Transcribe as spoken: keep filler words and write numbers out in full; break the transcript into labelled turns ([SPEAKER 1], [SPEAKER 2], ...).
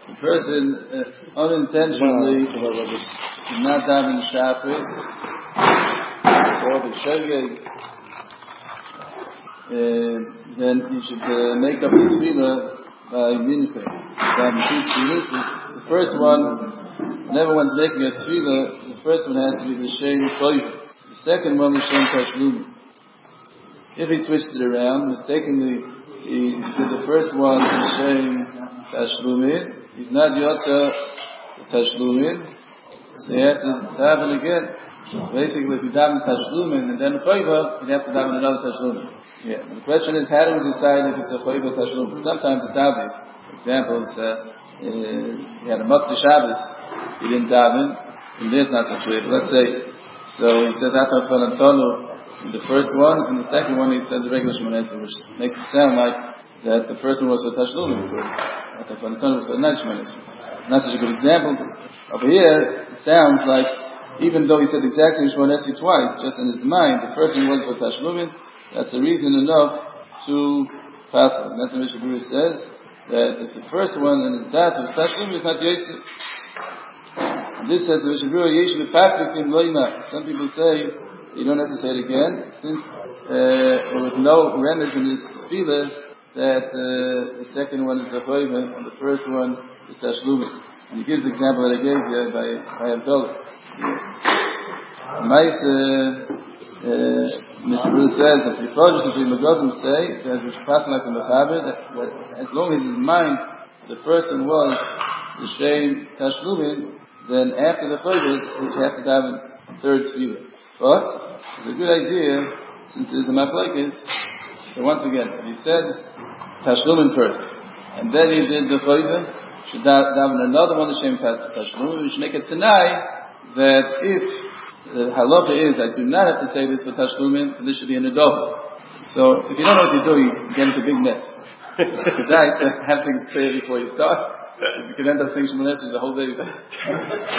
[SPEAKER 1] the person uh, unintentionally did not daven Shabbos or the Shogeg, uh, then he should uh, make up his tefillah by mincha. The first one, whenever one's making a tefillah, the first one has to be the Shem Toiv. The second one is Shem Tashlumi. If he switched it around, mistakenly, he did the first one Shem Tashlumi. He's not Yotza Tashlumin, so he has to daven again. Basically, if you daven Tashlumin and then Choyva, you'd have to daven another Tashlumin. Yeah. And the question is, how do we decide if it's a Choyva Tashlumin? Sometimes it's obvious. For example, it's a, uh, he had a Motzei Shabbos, he didn't daven, and there's not so clear. Let's say, so he says Atar Fanantonu in the first one, and the second one he says a regular Shmonesa, which makes it sound like that the first one was for Tashlumin, because Atar Fanantonu was for not Shmonesa. It's not such a good example. Over here, it sounds like even though he said exactly Shmonesi twice, just in his mind, the first one was for Tashlumin, that's a reason enough to pass it. And that's what Mishnah Berurah says, that if the first one in his das was Tashlumin, it's not Yosef. And this says the Mishnah Berurah, Yesh B'Pakrikim Loima. Some people say, you don't have to say it again, since uh, there was no remez in his tefillah, that uh, the second one is the Choyva, and the first one is Tashlumin. And he gives the example that I gave you by, by Abdullah. Mais, Mishnah Berurah says that the Frojish and the Megodim say that we should pass like the Mechaber, that, that as long as in mind the person was the Shem Tashlumin, then after the Chodesh you have to have a third tefillah. But it's a good idea, since there's a machlokes. So once again, if he said Tashlumin first, and then he did the Chodesh, should daven another one the Shem Tashlumin. We should make it tonight that if the halacha is I do not have to say this for Tashlumin, then this should be an adova. So if you don't know what you're doing, you get into a big mess. So it's good to have things clear before you start. You can end up saying Shmoneh the whole day.